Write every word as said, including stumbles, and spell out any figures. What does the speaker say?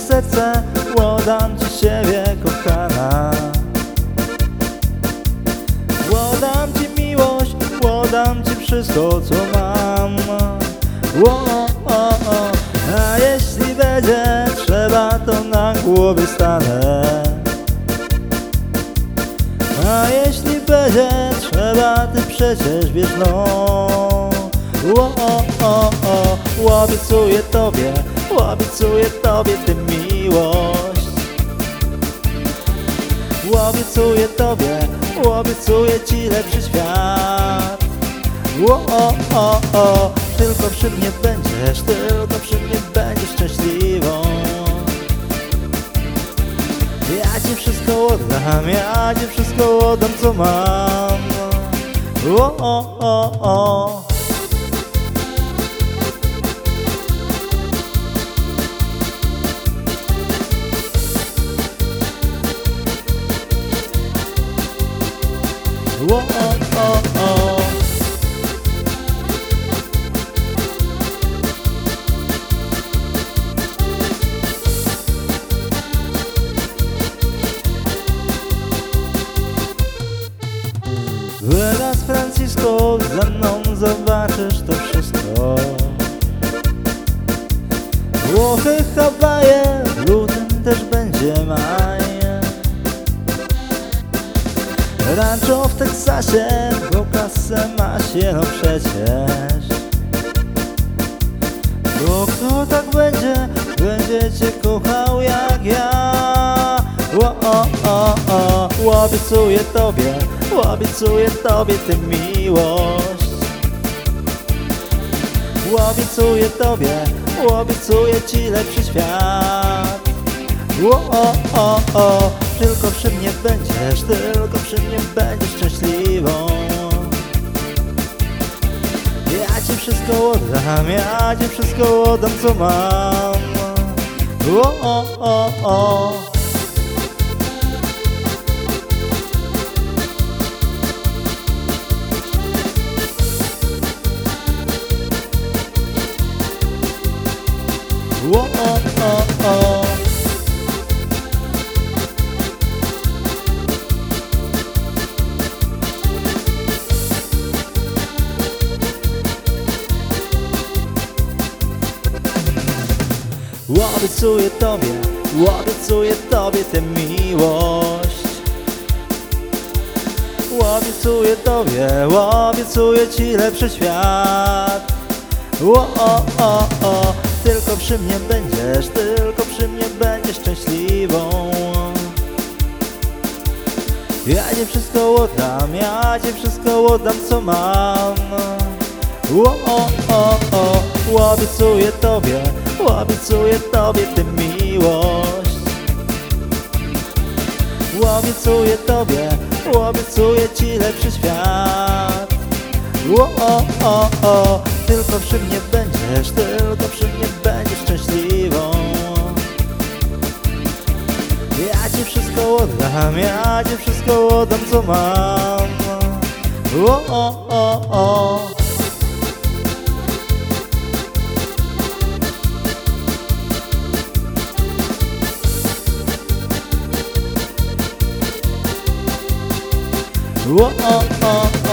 serce, oddam ci siebie, kochana. Oddam ci miłość, oddam ci wszystko, co mam. O, o, o. A jeśli będzie trzeba, to na głowie stanę. A jeśli będzie trzeba, ty przecież wiesz, no. O, o, o, o. Obiecuję tobie, obiecuję tobie tę miłość. Obiecuję tobie, obiecuję ci lepszy świat. O, o, o, o. Tylko przy mnie będziesz, tylko przy mnie będziesz szczęśliwą. Ja ci wszystko oddam, ja ci wszystko oddam, co mam. O, o, o, o. O, o, o, o. Vegas, Francisco, ze mną zobaczysz to wszystko. Włochy, Hawaje, w lutym też będzie maj. Rancho w Teksasie, bo kasę ma się, no przecież. Bo kto tak będzie, będzie cię kochał jak ja. O, o, o, o. Obiecuję tobie, obiecuję tobie tę miłość. Obiecuję tobie, obiecuję ci lepszy świat. O, o, o, o. Tylko przy mnie będziesz, tylko przy mnie będziesz szczęśliwą. Ja ci wszystko oddam, ja ci wszystko oddam, co mam. O, o, o, o. O, o, o, o. Obiecuję tobie, obiecuję tobie tę miłość. Obiecuję tobie, obiecuję ci lepszy świat. O, o, o, o. Tylko przy mnie będziesz, tylko przy mnie będziesz szczęśliwą. Ja ci wszystko oddam, ja ci wszystko oddam, co mam. O, o, o, o. Obiecuję tobie, obiecuję tobie tę miłość. Obiecuję tobie, obiecuję ci lepszy świat. O, o, o, o. Tylko przy mnie będziesz, tylko przy mnie będziesz szczęśliwą. Ja ci wszystko oddam, ja ci wszystko oddam, co mam. O, o, o, o. O, o, o,